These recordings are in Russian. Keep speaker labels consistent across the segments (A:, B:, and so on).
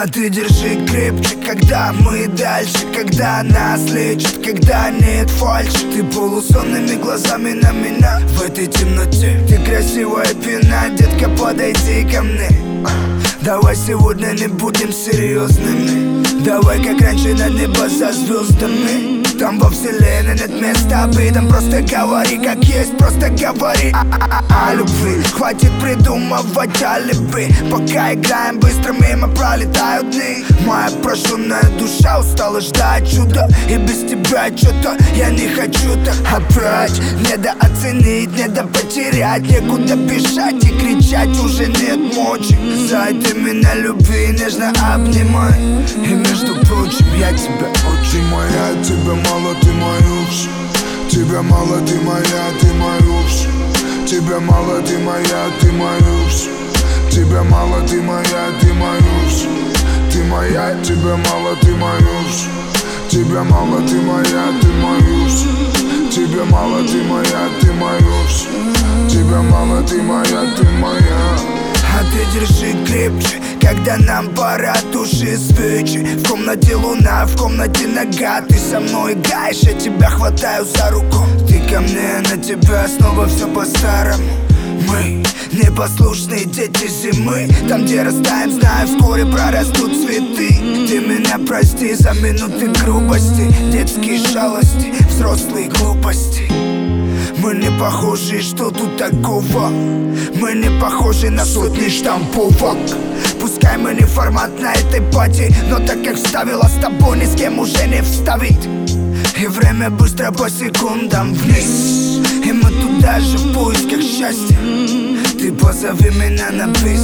A: А ты держи крепче, когда мы дальше, когда нас лечат, когда нет фальши. Ты полусонными глазами на меня в этой темноте. Ты красивая пина, детка, подойди ко мне. Давай сегодня не будем серьезными. Давай как раньше на небо за звездами. Там во вселенной нет места обидам. Просто говори как есть, просто говори о любви. Хватит придумывать алиби. Пока играем, быстро мимо пролетают дни. Моя прожженная душа устала ждать чуда. И без тебя что-то я не хочу так опять. Недооценить, недопотерять, некуда бежать и кричать уже нет мочи. За это меня люби, нежно обнимай. И между прочим, я тебя очень
B: моя, тебя мало, ты моюсь. Тебя мало, ты моя, ты моюсь. Тебя мало, ты моя, ты моюсь. Тебя мало, ты моя, ты моюсь. Ты моя, тебя мало, ты моюсь. Тебя мало, ты моя, ты моюсь. Тебя мало, ты моя, ты моюсь. Тебя мало, ты моя, ты моя.
A: А ты держи крепче, когда нам пора тушить свечи. В комнате луна, в комнате нога. Ты со мной гаешь, я тебя хватаю за руку. Ты ко мне, на тебя снова все по-старому. Мы непослушные дети зимы. Там, где растаем, знаю, вскоре прорастут цветы. Ты меня прости за минуты грубости, детские шалости, взрослые глупости. Мы не похожи, что тут такого? Мы не похожи на сотни штамповок. Пускай мы не формат на этой пати, но так как вставила с тобой, ни с кем уже не вставить. И время быстро по секундам вниз. И мы туда же в поисках счастья. Ты позови меня на бис,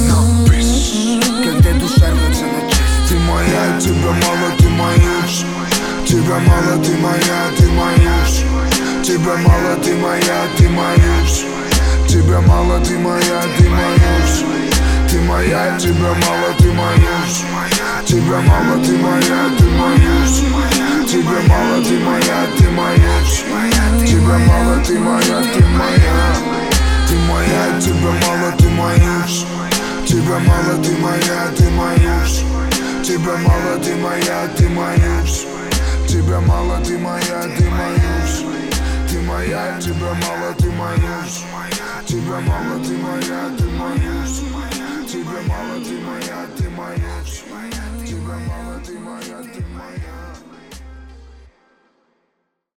A: когда душа рвется на части.
B: Ты моя, тебя мало, ты моюсь. Тебя мало, ты моя, ты моюсь. Тебя мало, ты моя, ты моюсь. Тебя мало, ты моя, ты моюсь. Ты моя, тебя мало, ты моюсь. Тебя мало, ты моя, ты моюсь. Тебя мало, ты моя, ты моюсь. Тебя мало, ты моя, ты моя. Ты моя, тебя мало, ты моюсь. Тебя мало, ты моя, ты моюсь. Тебя мало, ты моя, ты моюсь. Тебя мало, ты моя, ты моюсь. Ты моя, тебя мало, ты моюсь. Тебя мало, ты моя, ты моюсь. Тебя мало, ты моя, ты моюсь. Тебя мало, ты моя, ты моюсь.